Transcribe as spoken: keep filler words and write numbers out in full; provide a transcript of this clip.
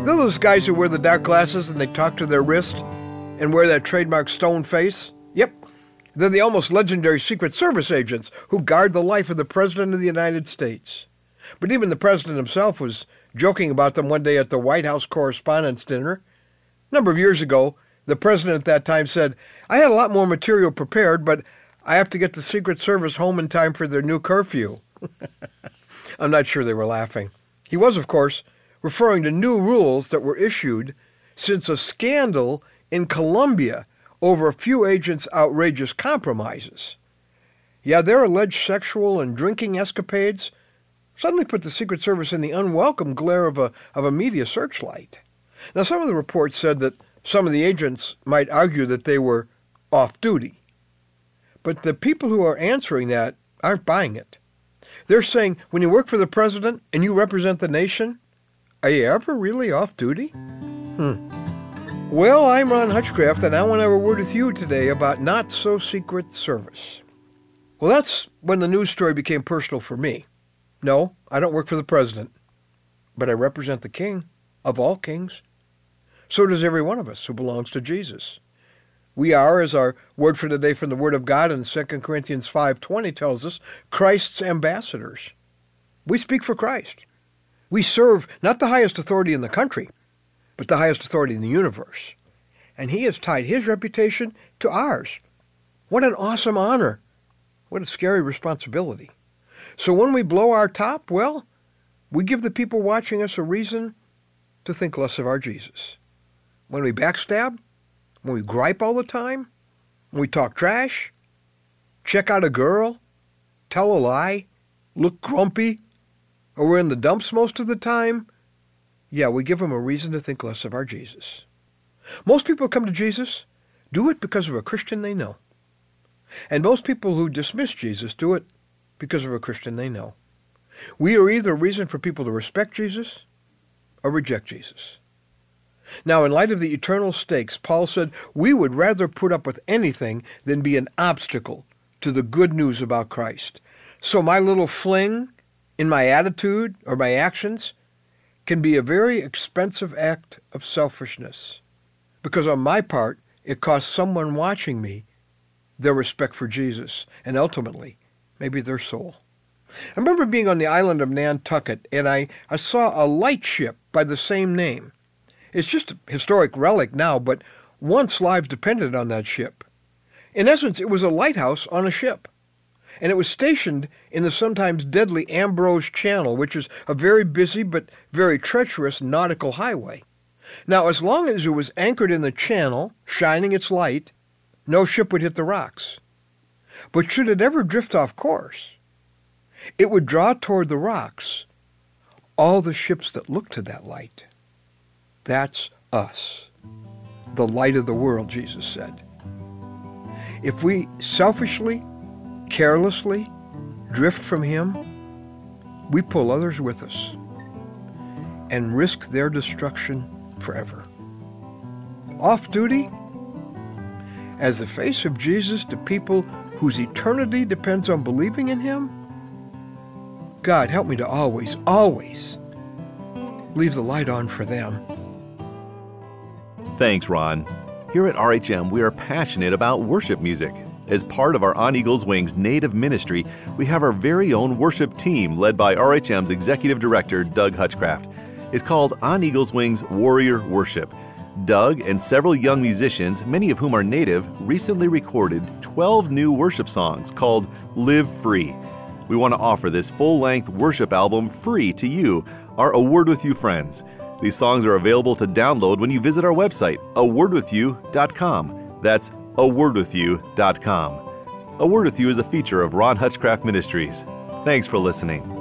They're those guys who wear the dark glasses and they talk to their wrist and wear that trademark stone face. Yep. They're the almost legendary Secret Service agents who guard the life of the President of the United States. But even the President himself was joking about them one day at the White House Correspondents' Dinner. A number of years ago, the President at that time said, "I had a lot more material prepared, but I have to get the Secret Service home in time for their new curfew." I'm not sure they were laughing. He was, of course, referring to new rules that were issued since a scandal in Colombia over a few agents' outrageous compromises. Yeah, their alleged sexual and drinking escapades suddenly put the Secret Service in the unwelcome glare of a, of a media searchlight. Now, some of the reports said that some of the agents might argue that they were off-duty. But the people who are answering that aren't buying it. They're saying, when you work for the president and you represent the nation, are you ever really off-duty? Hmm. Well, I'm Ron Hutchcraft, and I want to have a word with you today about not-so-secret service. Well, that's when the news story became personal for me. No, I don't work for the president, but I represent the King of all kings. So does every one of us who belongs to Jesus. We are, as our word for today from the Word of God in Second Corinthians five twenty tells us, Christ's ambassadors. We speak for Christ. We serve not the highest authority in the country, but the highest authority in the universe. And he has tied his reputation to ours. What an awesome honor. What a scary responsibility. So when we blow our top, well, we give the people watching us a reason to think less of our Jesus. When we backstab, when we gripe all the time, when we talk trash, check out a girl, tell a lie, look grumpy, or we're in the dumps most of the time, yeah, we give them a reason to think less of our Jesus. Most people who come to Jesus do it because of a Christian they know. And most people who dismiss Jesus do it because of a Christian they know. We are either a reason for people to respect Jesus or reject Jesus. Now, in light of the eternal stakes, Paul said, we would rather put up with anything than be an obstacle to the good news about Christ. So my little fling in my attitude or my actions can be a very expensive act of selfishness, because on my part, it costs someone watching me their respect for Jesus and ultimately, maybe their soul. I remember being on the island of Nantucket, and I, I saw a lightship by the same name. It's just a historic relic now, but once lives depended on that ship. In essence, it was a lighthouse on a ship, and it was stationed in the sometimes deadly Ambrose Channel, which is a very busy but very treacherous nautical highway. Now, as long as it was anchored in the channel, shining its light, no ship would hit the rocks. But should it ever drift off course, it would draw toward the rocks all the ships that look to that light. That's us, the light of the world, Jesus said. If we selfishly, carelessly drift from him, we pull others with us and risk their destruction forever. Off duty? As the face of Jesus to people whose eternity depends on believing in him? God, help me to always, always leave the light on for them. Thanks, Ron. Here at R H M, we are passionate about worship music. As part of our On Eagle's Wings native ministry, we have our very own worship team led by R H M's Executive Director, Doug Hutchcraft. It's called On Eagle's Wings Warrior Worship. Doug and several young musicians, many of whom are native, recently recorded twelve new worship songs called Live Free. We want to offer this full-length worship album free to you, our A Word With You friends. These songs are available to download when you visit our website, a word with you dot com. That's a word with you dot com. A Word With You is a feature of Ron Hutchcraft Ministries. Thanks for listening.